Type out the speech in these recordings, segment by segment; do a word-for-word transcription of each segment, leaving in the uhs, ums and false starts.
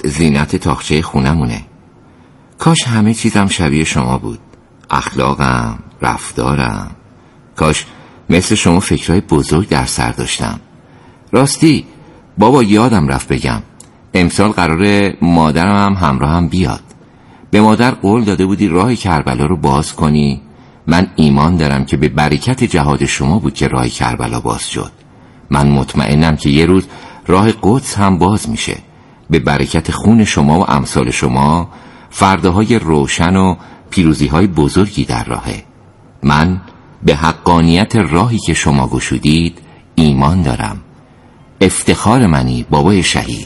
زینت تاقچه خونمونه. کاش همه چیزم شبیه شما بود، اخلاقم، رفتارم. کاش مثل شما فکرهای بزرگ در سر داشتم. راستی بابا یادم رفت بگم، امسال قراره مادرم هم همراهم بیاد. به مادر قول داده بودی راه کربلا رو باز کنی. من ایمان دارم که به برکت جهاد شما بود که راه کربلا باز شد. من مطمئنم که یه روز راه قدس هم باز میشه. به برکت خون شما و امثال شما فرداهای روشن و پیروزیهای بزرگی در راهه. من به حقانیت راهی که شما گشودید ایمان دارم. افتخار منی بابای شهید.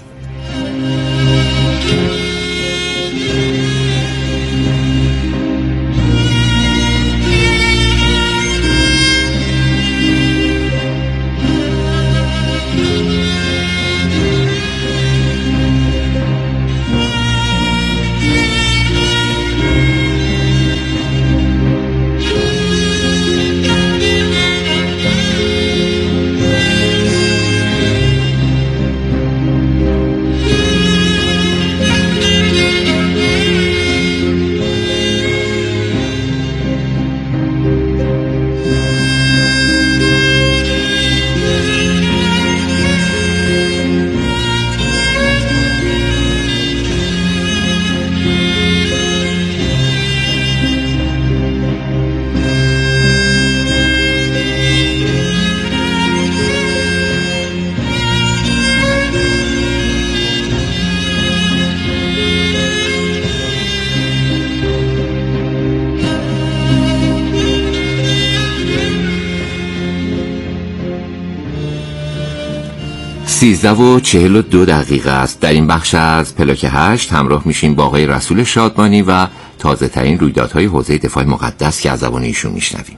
سیزده و چهل و دو دقیقه است. در این بخش از پلاک هشت همراه میشیم با آقای رسول شادمانی و تازه ترین رویدادهای حوزه دفاع مقدس که از زبان ایشون میشنویم.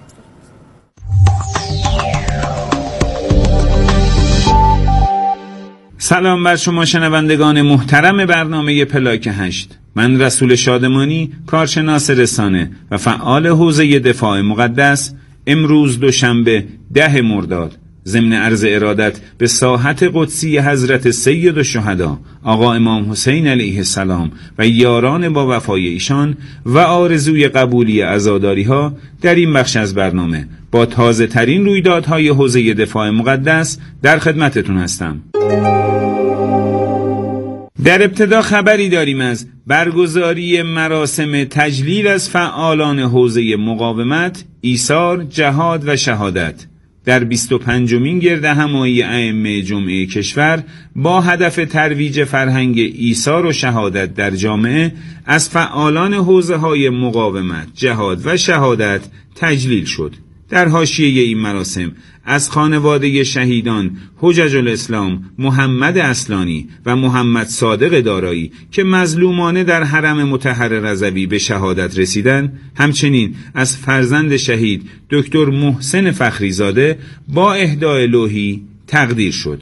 سلام بر شما شنوندگان محترم برنامه پلاک هشت. من رسول شادمانی، کارشناس رسانه و فعال حوزه دفاع مقدس، امروز دوشنبه ده مرداد ضمن عرض ارادت به ساحت قدسی حضرت سید الشهدا آقا امام حسین علیه السلام و یاران با وفای ایشان و آرزوی قبولی عزاداری ها در این بخش از برنامه با تازه ترین رویدادهای حوزه دفاع مقدس در خدمتتون هستم. در ابتدا خبری داریم از برگزاری مراسم تجلیل از فعالان حوزه مقاومت، ایثار، جهاد و شهادت در بیست و پنجمین گردهمایی ائمه جمعه کشور با هدف ترویج فرهنگ ایثار و شهادت در جامعه از فعالان حوزه‌های مقاومت، جهاد و شهادت تجلیل شد. در حاشیه این مراسم از خانواده شهیدان حجج الاسلام محمد اصلانی و محمد صادق دارایی که مظلومانه در حرم مطهر رضوی به شهادت رسیدند، همچنین از فرزند شهید دکتر محسن فخریزاده با اهدای لوحی تقدیر شد.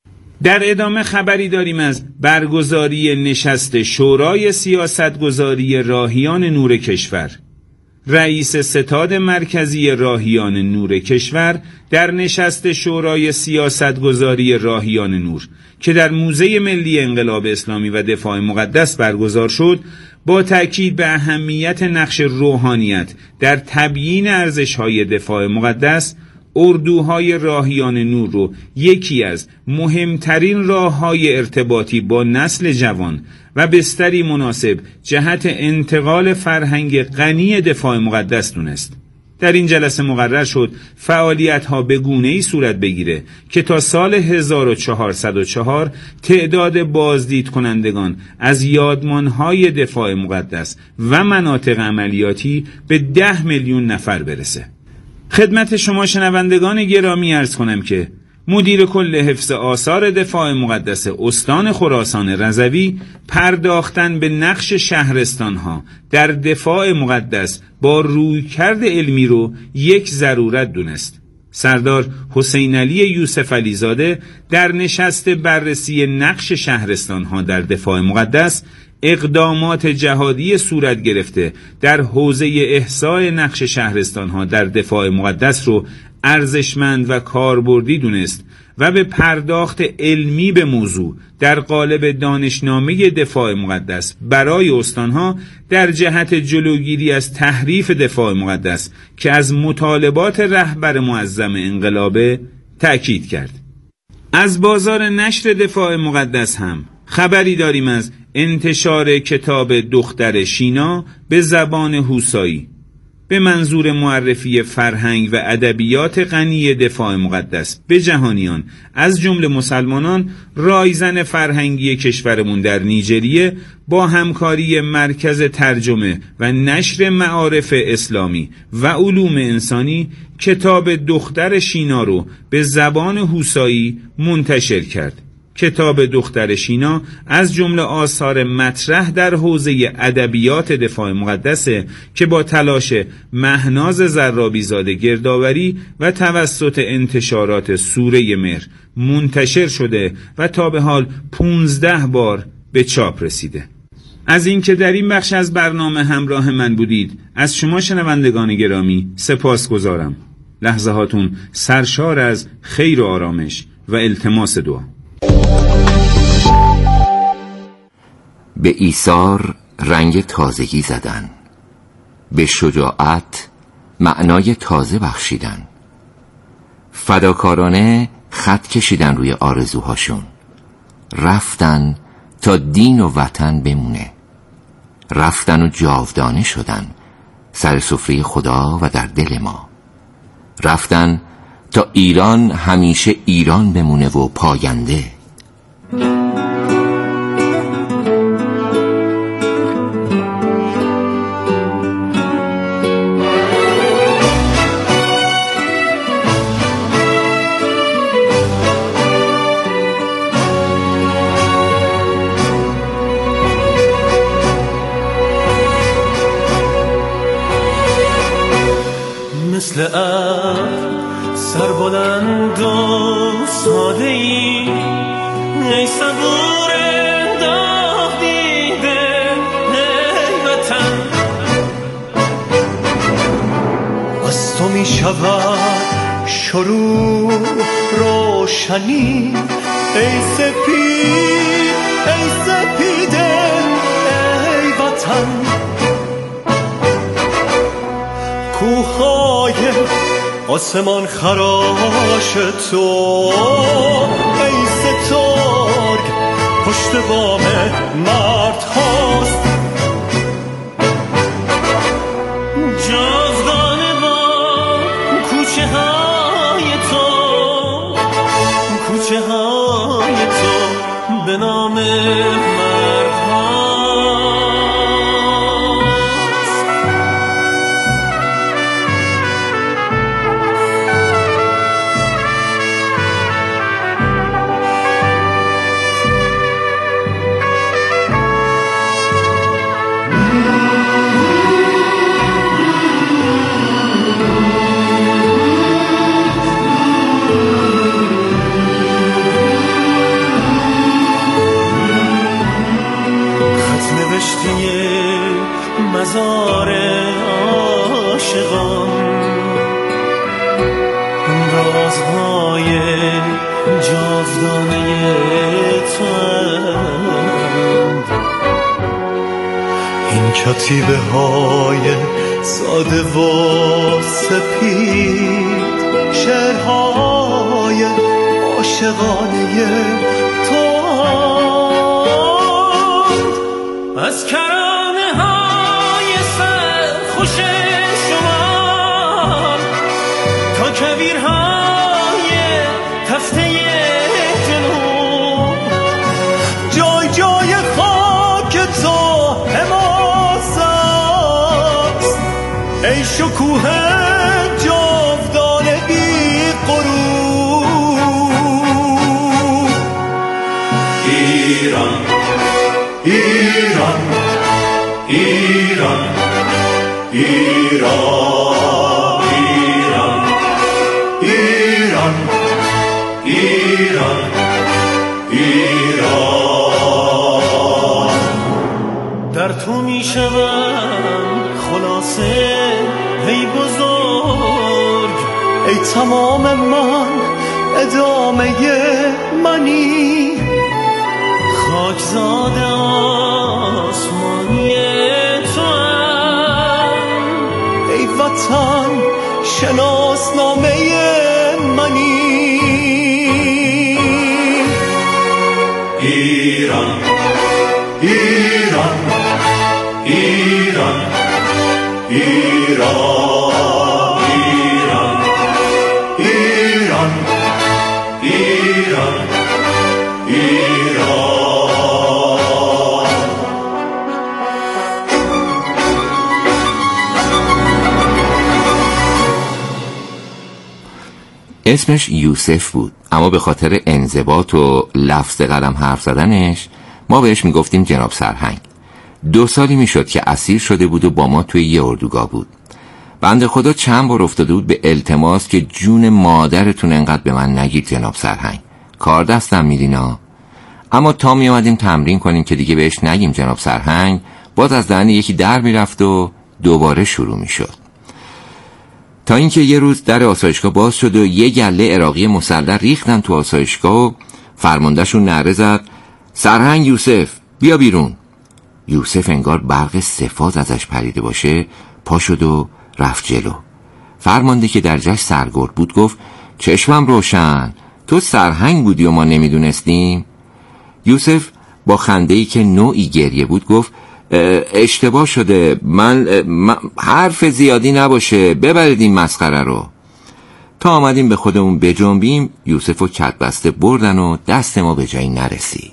در ادامه خبری داریم از برگزاری نشست شورای سیاستگذاری راهیان نور کشور. رئیس ستاد مرکزی راهیان نور کشور در نشست شورای سیاستگذاری راهیان نور که در موزه ملی انقلاب اسلامی و دفاع مقدس برگزار شد، با تأکید به اهمیت نقش روحانیت در تبیین ارزش‌های دفاع مقدس، اردوهای راهیان نور رو یکی از مهمترین راه‌های ارتباطی با نسل جوان و بستری مناسب جهت انتقال فرهنگ غنی دفاع مقدس دونست. در این جلسه مقرر شد فعالیت‌ها به گونه‌ای صورت بگیره که تا سال هزار و چهارصد و چهار تعداد بازدید کنندگان از یادمان‌های دفاع مقدس و مناطق عملیاتی به ده میلیون نفر برسه. خدمت شما شنوندگان گرامی عرض کنم که مدیر کل حفظ آثار دفاع مقدس استان خراسان رضوی پرداختن به نقش شهرستانها در دفاع مقدس با رویکرد علمی رو یک ضرورت دونست. سردار حسین علی یوسف علی زاده در نشست بررسی نقش شهرستانها در دفاع مقدس اقدامات جهادی صورت گرفته در حوزه احصای نقش شهرستانها در دفاع مقدس رو ارزشمند و کاربردی دونست و به پرداخت علمی به موضوع در قالب دانشنامه دفاع مقدس برای استانها در جهت جلوگیری از تحریف دفاع مقدس که از مطالبات رهبر معظم انقلابه تأکید کرد. از بازار نشر دفاع مقدس هم خبری داریم از انتشار کتاب دختر شینا به زبان هوسایی به منظور معرفی فرهنگ و ادبیات غنی دفاع مقدس به جهانیان از جمله مسلمانان. رایزن فرهنگی کشورمون در نیجریه با همکاری مرکز ترجمه و نشر معارف اسلامی و علوم انسانی کتاب دختر شینا رو به زبان هوسایی منتشر کرد. کتاب دختر شینا از جمله آثار مطرح در حوزه ادبیات دفاع مقدسه که با تلاش مهناز زرابیزاده گردآوری و توسط انتشارات سوره مهر منتشر شده و تا به حال پونزده بار به چاپ رسیده. از اینکه در این بخش از برنامه همراه من بودید از شما شنوندگان گرامی سپاس گذارم. لحظه هاتون سرشار از خیر و آرامش و التماس دعا. به ایثار رنگ تازگی زدن، به شجاعت معنای تازه بخشیدن، فداکارانه خط کشیدن روی آرزوهاشون، رفتن تا دین و وطن بمونه، رفتن و جاودانه شدن سر سفره خدا و در دل ما، رفتن تا ایران همیشه ایران بمونه و پاینده. مثل ابر سربلند و ساده ای، ای صبور داغ دیده ای وطن، از تو می شود شروع روشنی، ای سپید ای سپیده ای وطن. کوه‌های آسمان خراش تو ای ستارگ پشت بام مرد هاست، جاودانه با کوچه های تو، کوچه های تو به نام مرد هاست. مزار عاشقان رازهای جاودانه تواند، این کتیبه های ساده و سپید، شعرهای عاشقانه تواند. از کرانه های سرخوش شما تا کویرهای تفته جنوب، جای جای خاک تو حماس است، ای شکوه جاودانه بی غروب. ایران ایران ایران ایران ایران ایران ایران. در تو می شوم خلاصه ای بزرگ، ای تمام من ادامه منی، خاکزاده آسمانی توام، ای وطن شناسنامه منی. ایران ایران ایران ایران ایران ایران ایران. اسمش یوسف بود، اما به خاطر انضباط و لفظ قلم حرف زدنش ما بهش میگفتیم جناب سرهنگ. دو سالی میشد که اسیر شده بود و با ما توی یه اردوگاه بود. بنده خدا چند بار افتاده بود به التماس که جون مادرتون انقدر به من نگید جناب سرهنگ، کار دستم میدینا. اما تا می اومدیم تمرین کنیم که دیگه بهش نگیم جناب سرهنگ، باز از دهن یکی در میرفت و دوباره شروع میشد. تا اینکه یه روز در آسایشگاه باز شد و یه گله عراقی مسلح ریختن تو آسایشگاه و فرماندهشون نعره زد سرهنگ یوسف بیا بیرون. یوسف انگار برق سفاز ازش پریده باشه پا شد و رفت جلو. فرمانده که در جاش سرگرد بود گفت چشمم روشن، تو سرهنگ بودی و ما نمیدونستیم؟ یوسف با خنده‌ای که نوعی گریه بود گفت اشتباه شده، من, من حرف زیادی نباشه، ببرید این مسخره رو. تا آمدیم به خودمون بجنبیم یوسف و کتبسته بردن و دست ما به جایی نرسید.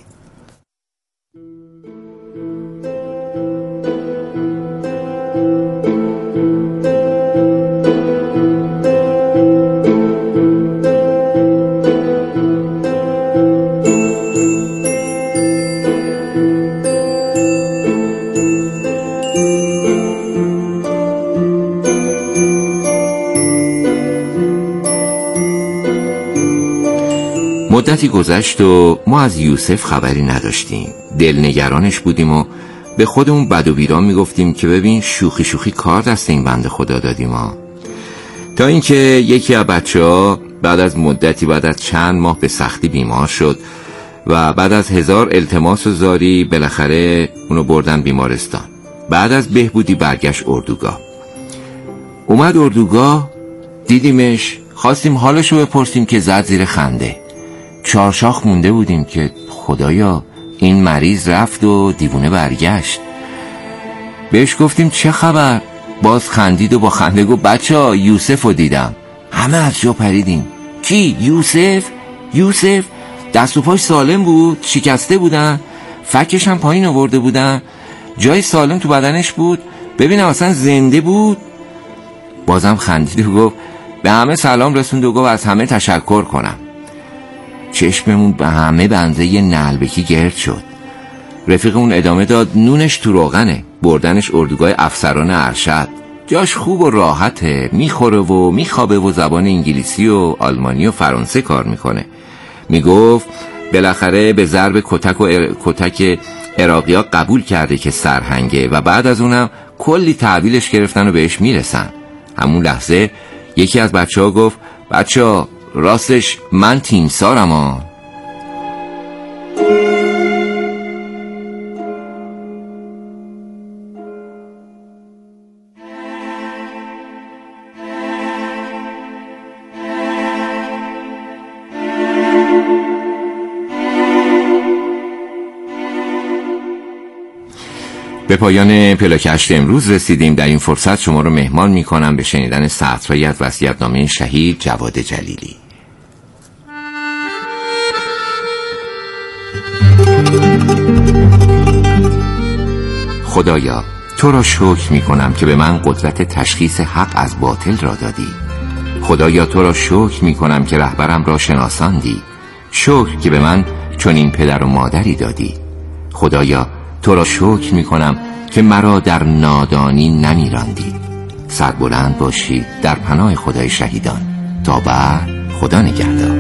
مدتی گذشت و ما از یوسف خبری نداشتیم. دلنگرانش بودیم و به خودمون بد و بیران میگفتیم که ببین شوخی شوخی کار دست این بنده خدا دادیم ما. تا اینکه یکی از بچه‌ها بعد از مدتی، بعد از چند ماه به سختی بیمار شد و بعد از هزار التماس و زاری بالاخره اونو بردن بیمارستان. بعد از بهبودی برگشت اردوگاه. اومد اردوگاه دیدیمش، خواستیم حالشو بپرسیم که زد زیر خنده. چارشاخ مونده بودیم که خدایا این مریض رفت و دیوونه برگشت. بهش گفتیم چه خبر؟ باز خندید و با خنده گفت بچه ها یوسف رو دیدم. همه از جا پریدیم. کی؟ یوسف؟ یوسف؟ دست و پاش سالم بود؟ شکسته بودن؟ فکش هم پایین آورده بودن؟ جای سالم تو بدنش بود؟ ببینم اصلا زنده بود؟ بازم خندید و گفت به همه سلام رسوند و گفت از همه تشکر کنم. چشممون به همه بنده یه نعلبکی گرد شد. رفیق اون ادامه داد نونش تو روغنه، بردنش اردوگاه افسران ارشد، جاش خوب و راحته، میخوره و میخوابه و زبان انگلیسی و آلمانی و فرانسه کار میکنه. میگفت بالاخره به ضرب کتک و ار... کتک عراقی ها قبول کرده که سرهنگه و بعد از اونم کلی تحویلش گرفتن و بهش میرسن. همون لحظه یکی از بچه ها گفت بچه ها راستش من تیمسارم ها. به پایان پلاکشت امروز رسیدیم. در این فرصت شما رو مهمان می کنم به شنیدن سطرهایی از وصیت‌نامه شهید جواد جلیلی. خدایا تو را شکر می کنم که به من قدرت تشخیص حق از باطل را دادی. خدایا تو را شکر می کنم که رهبرم را شناساندی. شکر که به من چنین پدر و مادری دادی. خدایا تو را شکر می کنم که مرا در نادانی نمیراندی. سربلند باشید در پناه خدای شهیدان. تا بعد خدا نگهدار.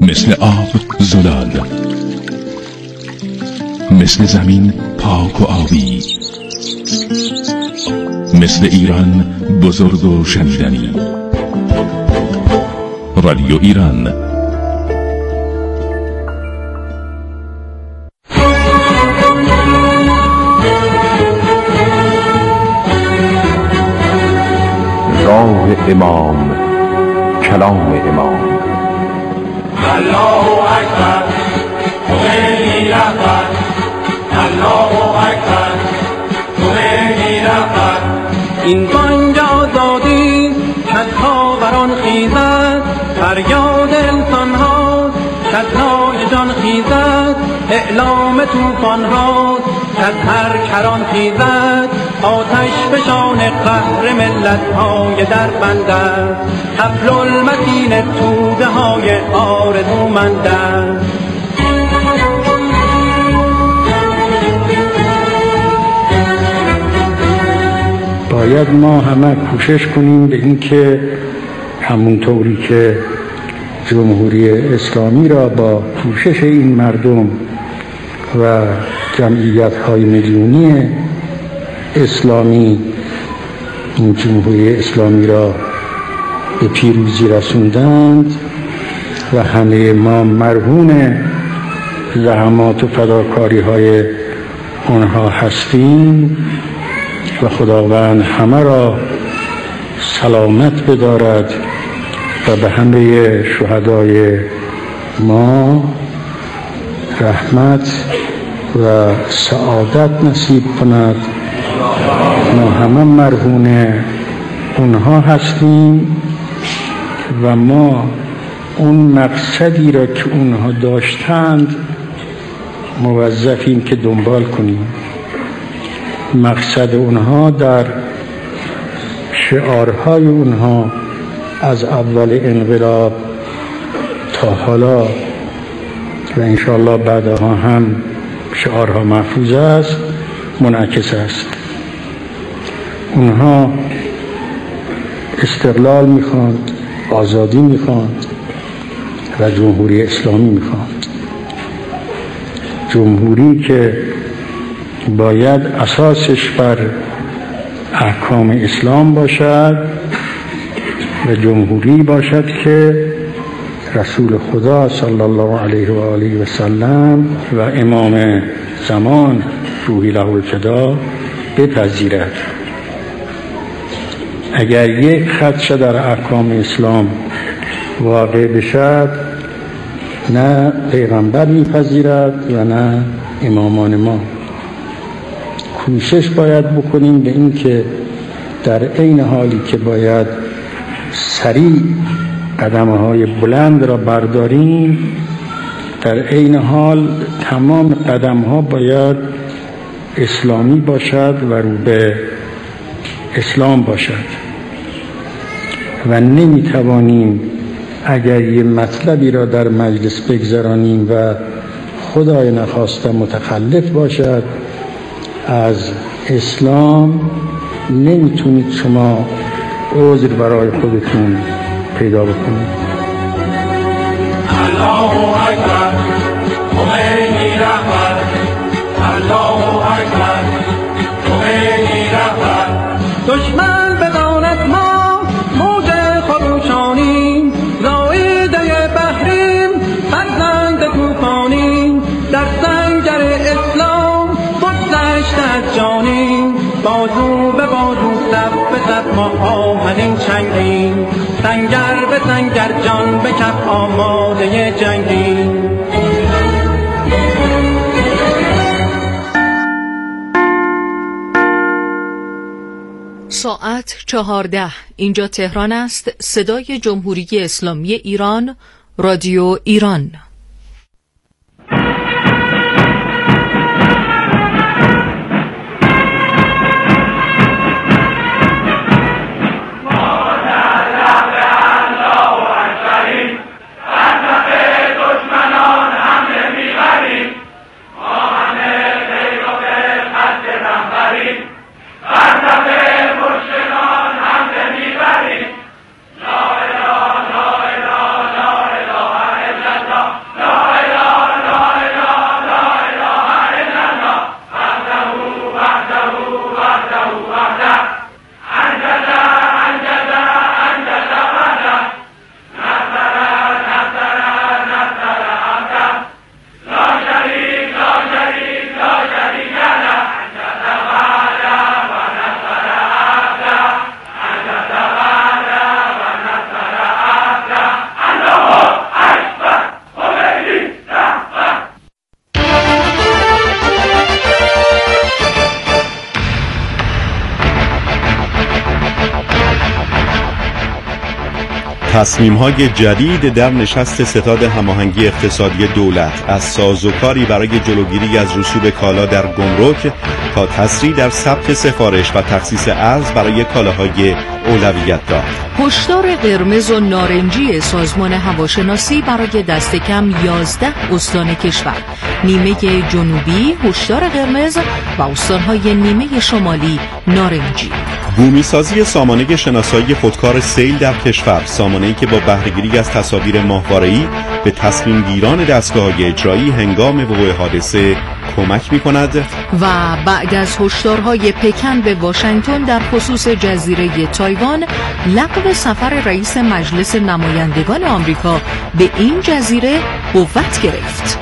مثل آب زلال، مثل زمین پاک و آبی، مثل ایران بزرگ و شنیدنی. رادیو ایران. راه امام، کلام امام. الله اکبر، خمینی رهبر. الله اکبر، خمینی رهبر. این بانگ آزادی کدها بران خیزد، فریاد انسان ها کدهای جان خیزد، اعلام توفان ها کد هر کران خیزد، آتش فشان قهر ملت های در بندد، حبل المتین توده های آرزومندد. باید ما همه کوشش کنیم به این که همونطوری که جمهوری اسلامی را با کوشش این مردم و جمعیت‌های میلیونی اسلامی این جمهوری اسلامی را به پیروزی رسوندند و همه ما مرهون زحمات و فداکاری‌های آنها هستیم و خداوند همه را سلامت بدارد و به همه شهدای ما رحمت و سعادت نصیب کند. ما همه مرهون اونها هستیم و ما اون مقصدی را که اونها داشتند موظفیم که دنبال کنیم. مقصد اونها در شعارهای اونها از اول انقلاب تا حالا و انشاءالله بعدها هم شعارها محفوظ است، منعکس است. اونها استقلال میخواند، آزادی میخواند و جمهوری اسلامی میخواند. جمهوری که باید اساسش بر احکام اسلام باشد و جمهوری باشد که رسول خدا صلی الله علیه و آله و سلم و امام زمان روحی له الفدا بپذیرد. اگر یک خدشه در احکام اسلام واقع بشد، نه پیغمبر میپذیرد و نه امامان ما. کوشش باید بکنیم به این که در عین حالی که باید سریع قدم‌های بلند را برداریم، در عین حال تمام قدم‌ها باید اسلامی باشد و رو به اسلام باشد و نمی‌توانیم اگر یه مطلبی را در مجلس بگذارانیم و خدای نخواسته متخلف باشد از اسلام، نمیتونید شما عذر برای خودتون پیدا بکنید. الله اکبر، خمینی رهبر. الله اکبر، خمینی رهبر. دشمن بداند ما موج خروشانیم، زایده بحریم، فرزند طوفانیم، در سنگر اسلام بگذشته از جانیم، بازو به بازو صف به صف ما آهنین چنگیم، سنگر به سنگر جان به کف آماده جنگیم. ساعت چهارده. اینجا تهران است. صدای جمهوری اسلامی ایران، رادیو ایران. لا تصمیم‌های جدید در نشست ستاد هماهنگی اقتصادی دولت از سازوکاری برای جلوگیری از رسوب کالا در گمرک تا تسریع در ثبت سفارش و تخصیص ارز برای کالاهای اولویت دار. هشدار قرمز و نارنجی سازمان هواشناسی برای دست کم یازده استان کشور. نیمه جنوبی هشدار قرمز و استان‌های نیمه شمالی نارنجی. بومیسازی سامانه شناسایی خودکار سیل در کشور، سامانه‌ای که با بهره‌گیری از تصاویر ماهواره‌ای به تصمیم گیران دستگاه‌های اجرایی هنگام وقوع حادثه کمک می‌کند. و بعد از هشدارهای پکن به واشنگتن در خصوص جزیره تایوان، لغو سفر رئیس مجلس نمایندگان آمریکا به این جزیره قوت گرفت.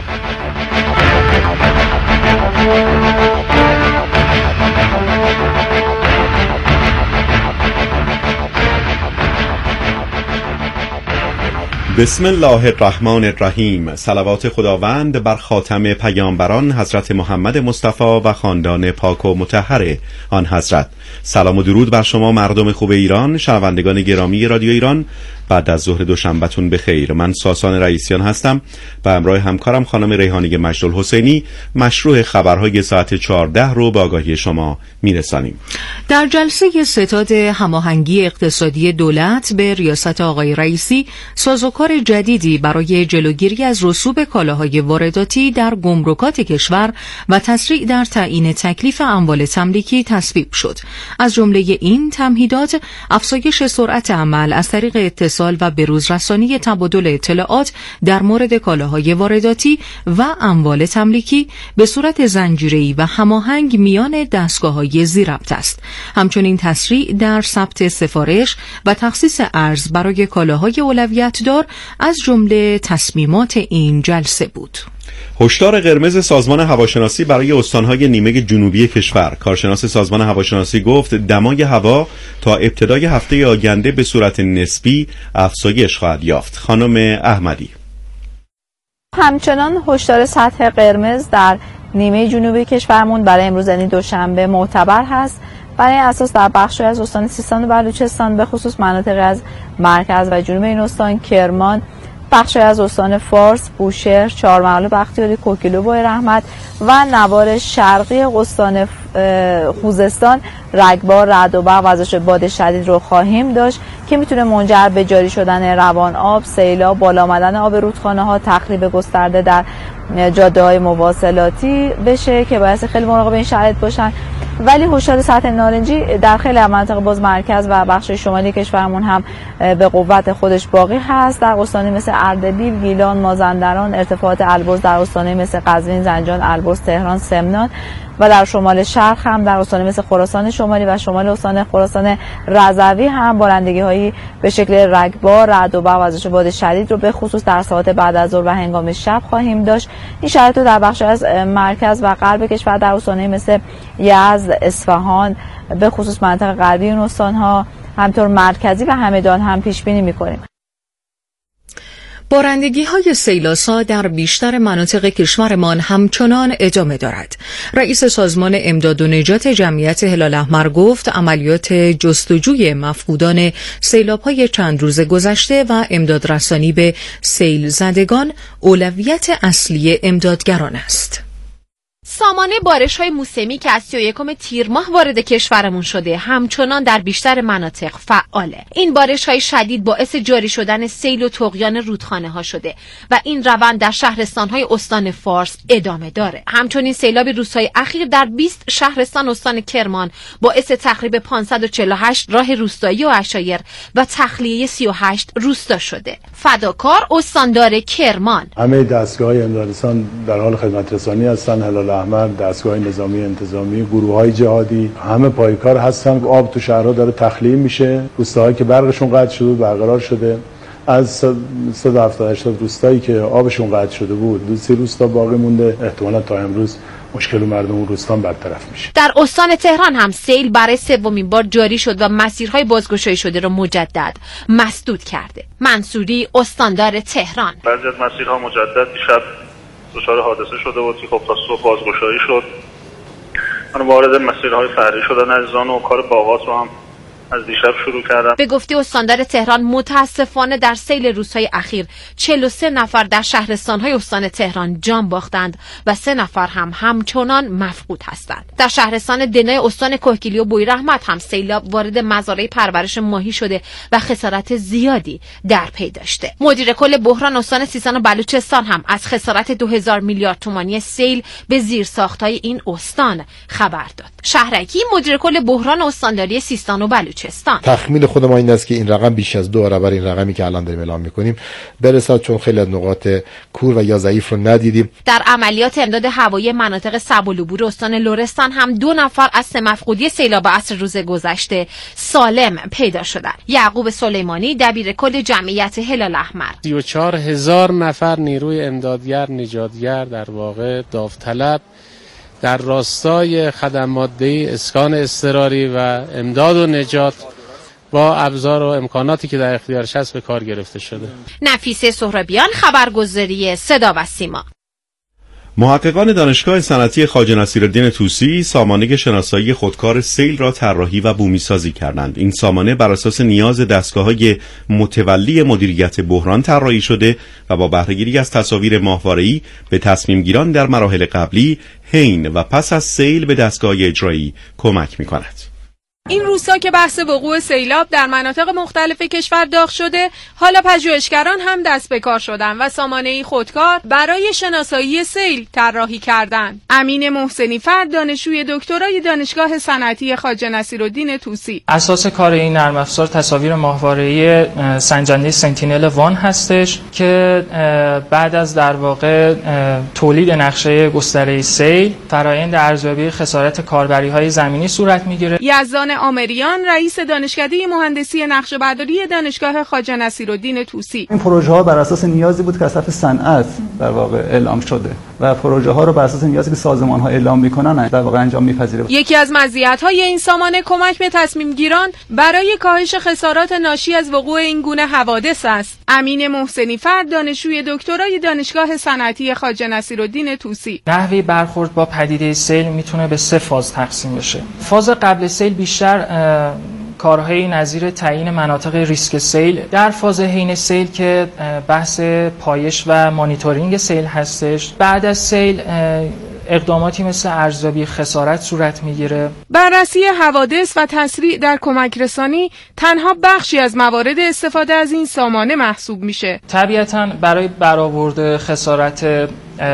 بسم الله الرحمن الرحیم. صلوات خداوند بر خاتم پیامبران حضرت محمد مصطفی و خاندان پاک و مطهر آن حضرت. سلام و درود بر شما مردم خوب ایران، شنوندگان گرامی رادیو ایران. بعد از ظهر دوشنبهتون بخیر. من ساسان رئیسیان هستم و همراه همکارم خانم ریحانی مجدالحسینی مشروع خبرهای ساعت چهارده رو به آگاهی شما میرسانیم. در جلسه ستاد هماهنگی اقتصادی دولت به ریاست آقای رئیسی، سازوکار جدیدی برای جلوگیری از رسوب کالاهای وارداتی در گمرکات کشور و تسریع در تعیین تکلیف اموال تملیکی تصویب شد. از جمله این تمهیدات، افزایش سرعت عمل از طریق اتصال و بروزرسانی تبادل اطلاعات در مورد کالاهای وارداتی و اموال تملیکی به صورت زنجیره‌ای و هماهنگ میان دستگاه‌های ذی‌ربط است. همچنین تسریع در ثبت سفارش و تخصیص ارز برای کالاهای اولویت دار از جمله تصمیمات این جلسه بود. هشدار قرمز سازمان هواشناسی برای استان‌های نیمه جنوبی کشور. کارشناس سازمان هواشناسی گفت دمای هوا تا ابتدای هفته آینده به صورت نسبی افزایش خواهد یافت. خانم احمدی: همچنان هشدار سطح قرمز در نیمه جنوبی کشورمون برای امروز یعنی دوشنبه معتبر هست. برای اساس در بخشی از استان سیستان و بلوچستان، به خصوص مناطق از مرکز و جنوب این استان، کرمان، بخشی از استان فارس، بوشهر، چهارمحال بختیاری، کوکیلو، بوی رحمت و نوار شرقی استان خوزستان رگبار، رعد و برق و وزش باد شدید رو خواهیم داشت که میتونه منجر به جاری شدن روان آب، سیلاب، بالا آمدن آب رودخانه ها، تخریب گسترده در جاده های مواصلاتی بشه که باعث خیلی مراقب این شرایط باشن. ولی هشدار سطح نارنجی در خیلی مناطق باز مرکز و بخش شمالی کشورمون هم به قوت خودش باقی هست. در استان‌های مثل اردبیل، گیلان، مازندران، ارتفاعات البرز در استان‌های مثل قزوین، زنجان، البرز، تهران، سمنان و در شمال شرق هم در استان‌های مثل خراسان شمالی و شمال استان خراسان رضوی هم بارندگی‌هایی به شکل رگبار، رعد و برق و وزش باد شدید رو به خصوص در ساعات بعد از ظهر و هنگام شب خواهیم داشت. این شرایط رو در بخش از مرکز و غرب کشور در استان‌های مثل یزد، اصفهان، به خصوص مناطق غربی اون استان‌ها، همطور مرکزی و همدان هم پیش بینی می‌کنیم. بارندگی‌های سیلاسا در بیشتر مناطق کشورمان همچنان ادامه دارد. رئیس سازمان امداد و نجات جمعیت هلال احمر گفت عملیات جستجوی مفقودان سیلاب‌های چند روز گذشته و امدادرسانی به سیل زدگان اولویت اصلی امدادگران است. سامانه بارش‌های موسمی که از سی و یکم تیر ماه وارد کشورمون شده همچنان در بیشتر مناطق فعاله. این بارش‌های شدید باعث جاری شدن سیل و طغیان رودخانه‌ها شده و این روند در شهرستان‌های استان فارس ادامه داره. همچنین سیلاب روزهای اخیر در بیست شهرستان استان کرمان باعث تخریب پانصد و چهل و هشت راه روستایی و عشایر و تخلیه سی و هشت روستا شده. فداکار استاندار کرمان: همه دستگاه‌های امدادرسان در حال خدمت رسانی هستند. هلال احمر، دستگاه نظامی انتظامی، گروه‌های جهادی همه پایکار هستن. آب تو شهرها داره تخلیه میشه. روستاهایی که برقشون قطع شده برقرار شده. از صد و هفتاد هشتاد روستایی که آبشون قطع شده بود، دو سه روستا باقی مونده. احتمالاً تا امروز مشکل مردم اون روستا برطرف میشه. در استان تهران هم سیل برای سومین بار جاری شد و مسیرهای بازگشایی شده را مجدد مسدود کرده. منصوری، استاندار تهران: بعضی از مسیرها مجدد دیشب دچار حادثه شده بود که خب تا صبح بازگشایی شد. من وارد مسیرهای فرعی شدن عزیزان و کار باغات رو هم از دیشب شروع کردم. به گفته استاندار تهران متاسفانه در سیل روزهای اخیر چهل و سه نفر در شهرستان‌های استان تهران جان باختند و سه نفر هم همچنان مفقود هستند. در شهرستان دنای استان کهگیلی و بویراحمد هم سیلاب وارد مزارع پرورش ماهی شده و خسارت زیادی در پی داشته. مدیر کل بحران استان سیستان و بلوچستان هم از خسارت دو هزار میلیارد تومانی سیل به زیرساخت‌های این استان خبر داد. شهرکی مدیر کل بحران استانداری سیستان و بلوچستان: تخمین خود ما این است که این رقم بیش از دو برابر این رقمی که الان داریم اعلام می‌کنیم برسد، چون خیلی از نقاط کور و یا ضعیف رو ندیدیم. در عملیات امداد هوایی مناطق سبالوبور استان لرستان هم دو نفر از سه مفقودی سیلاب عصر روز گذشته سالم پیدا شدند. یعقوب سلیمانی دبیر کل جمعیت هلال احمر: سی و چهار هزار نفر نیروی امدادگر نجاتگر در واقع داوطلب در راستای خدمات دهی، اسکان اضطراری و امداد و نجات با ابزار و امکاناتی که در اختیارش هست به کار گرفته شده. نفیسه سهرابیان، خبرگزاری صدا و سیما. محققان دانشگاه صنعتی خواجه نصیرالدین طوسی سامانه شناسایی خودکار سیل را طراحی و بومی‌سازی کردند. این سامانه بر اساس نیاز دستگاه‌های متولی مدیریت بحران طراحی شده و با بهره‌گیری از تصاویر ماهواره‌ای به تصمیم گیران در مراحل قبلی، حین و پس از سیل به دستگاه اجرایی کمک می‌کند. این روزها که بحث وقوع سیلاب در مناطق مختلف کشور داغ شده، حالا پژوهشگران هم دست به کار شدن و سامانه‌ای خودکار برای شناسایی سیل طراحی کردند. امین محسنی فرد، دانشجوی دکترای دانشگاه صنعتی خواجه نصیرالدین طوسی: اساس کار این نرم افزار تصاویر ماهواره‌ای سنجنده سنتینل وان هستش که بعد از در واقع تولید نقشه گستره سیل، فرآیند ارزیابی خسارت کاربری‌های زمینی صورت می‌گیره. یزدان آمریان، رئیس دانشکده مهندسی نقشه‌برداری دانشگاه خواجه نصیرالدین طوسی: این پروژه ها بر اساس نیازی بود که از طرف صنعت در واقع اعلام شده و پروژه ها رو بر اساس نیازی که سازمان ها اعلام میکنن در واقع انجام میپذیره. یکی از مزیت‌های این سامانه کمک به تصمیم گیران برای کاهش خسارات ناشی از وقوع این گونه حوادث است. امین محسنی فرد، دانشجوی دکترای دانشگاه صنعتی خواجه نصیرالدین طوسی: نحوه برخورد با پدیده سیل میتونه به سه فاز تقسیم بشه. فاز قبل سیل بیشتر کارهای نظیر تعیین مناطق ریسک سیل، در فاز حین سیل که بحث پایش و مانیتورینگ سیل هستش، بعد از سیل اقداماتی مثل ارزیابی خسارت صورت میگیره. بررسی حوادث و تسریع در کمک رسانی تنها بخشی از موارد استفاده از این سامانه محسوب میشه. طبیعتاً برای برآورد خسارت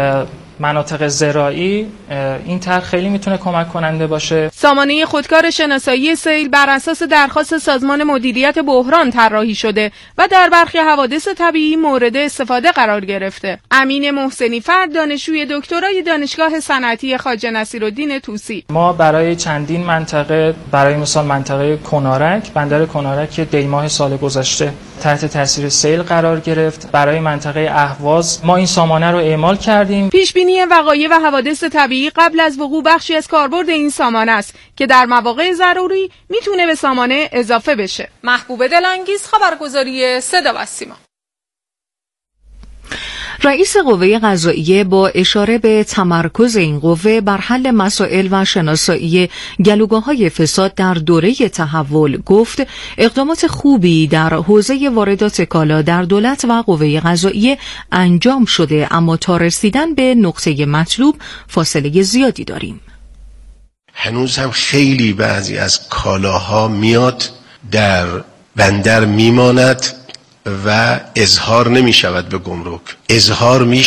مناطق زراعی این طرح خیلی میتونه کمک کننده باشه. سامانه خودکار شناسایی سیل بر اساس درخواست سازمان مدیریت بحران طراحی شده و در برخی حوادث طبیعی مورد استفاده قرار گرفته. امین محسنی فرد، دانشجوی دکترای دانشگاه صنعتی خواجه نصیرالدین طوسی: ما برای چندین منطقه، برای مثال منطقه کنارک، بندر کنارک که دی ماه سال گذشته تحت تاثیر سیل قرار گرفت، برای منطقه اهواز ما این سامانه رو اعمال کردیم. پیش بینی وقایع و حوادث طبیعی قبل از وقوع بخشی از کاربرد این سامانه است که در مواقع ضروری میتونه به سامانه اضافه بشه. محبوب دلانگیز، خبرگزاری صدا و سیما. رئیس قوه قضاییه با اشاره به تمرکز این قوه بر حل مسائل و شناسایی گلوگاه‌های فساد در دوره تحول گفت اقدامات خوبی در حوزه واردات کالا در دولت و قوه قضاییه انجام شده، اما تا رسیدن به نقطه مطلوب فاصله زیادی داریم. هنوز هم خیلی بعضی از کالاها میاد در بندر میماند و اظهار نمی شود به گمرک، اظهار می